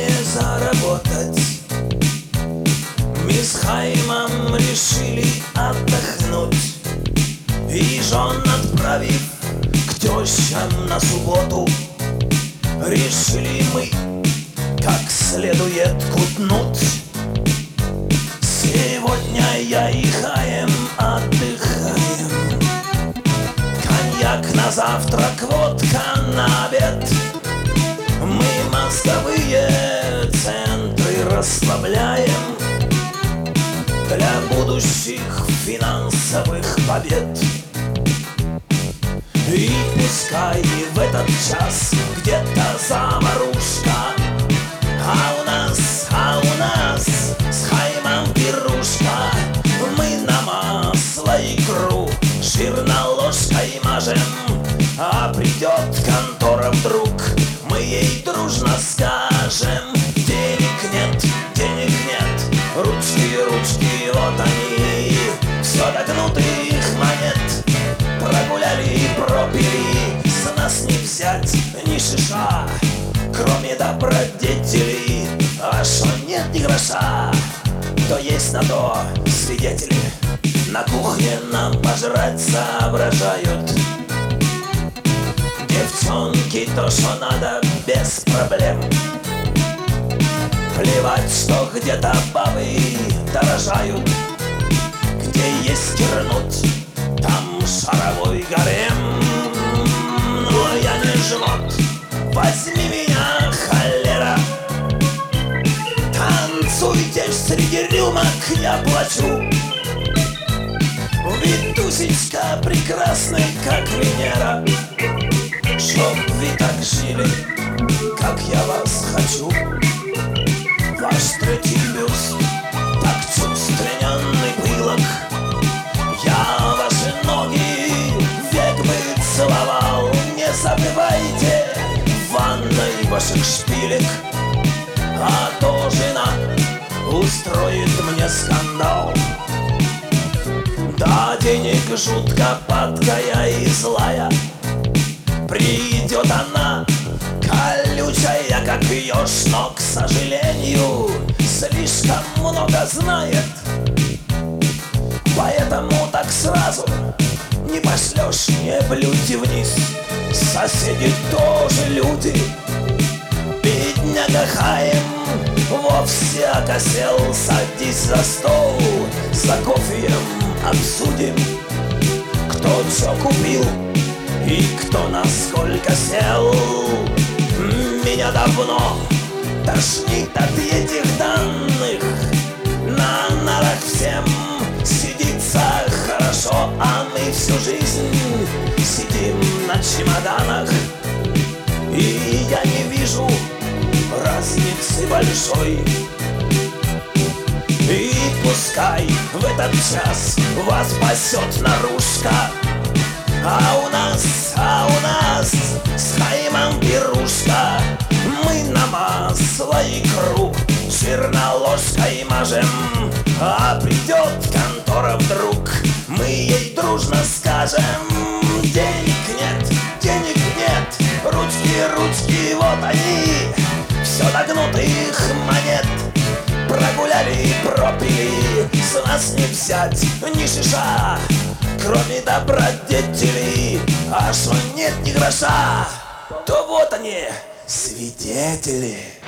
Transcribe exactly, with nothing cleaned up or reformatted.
заработать. Мы с Хаимом решили отдохнуть, и жен отправив к тещам на субботу, решили мы как следует кутнуть. Сегодня я и Хаим отдыхаем. Коньяк на завтрак, водка на обед. Мы мозговые центры расслабляем для будущих финансовых побед. И пускай в этот час где-то заварушка, а у нас, а у нас с Хаимом пирушка. Мы на масло икру жирно ложкой мажем, а придет контора вдруг, мы ей дружно скажем: денег нет, денег нет, ручки, ручки, вот они, все до гнутых монет. Прогуляли и пропили, с нас не взять ни шиша, кроме добродетелей. А шо нет ни гроша, то есть на то свидетели. На кухне нам пожрать соображают девчонки, то, что надо, без проблем. Плевать, что где-то бабы дорожают, где есть кирнуть, там шаровой гарем. Но я не жмот, возьми меня, холера. Танцуйте среди рюмок, я плачу. Ведь Тусечка прекрасная, как Венера. Чтоб вы так жили, как я вас хочу. Ваш третий бюст так чувственный пылок. Я ваши ноги век бы целовал. Не забывайте в ванной ваших шпилек, а то жена устроит мне скандал. Да, денег жутко падкая и злая, придет она колючая, как еж, но, к сожалению, слишком много знает. Поэтому так сразу не пошлешь, не плюньте вниз. Соседи тоже люди. Бедняга Хаим вовсе окосел. Садись за стол, за кофеем обсудим, кто что купил и кто насколько сел. Меня давно тошнит от этих данных. На нарах всем сидится хорошо, а мы всю жизнь сидим на чемоданах. И я не вижу разницы большой. И пускай в этот час вас пасет наружка, а у нас, а у нас с Хаимом пирушка. Мы на масло икру жирно ложкой мажем, а придет контора вдруг, мы ей дружно скажем: денег нет, денег нет, ручки, ручки, вот они, все до гнутых монет. Прогуляли и пропили, с нас не взять ни шиша, кроме добродетелей. А что нет ни гроша, то вот они, свидетели.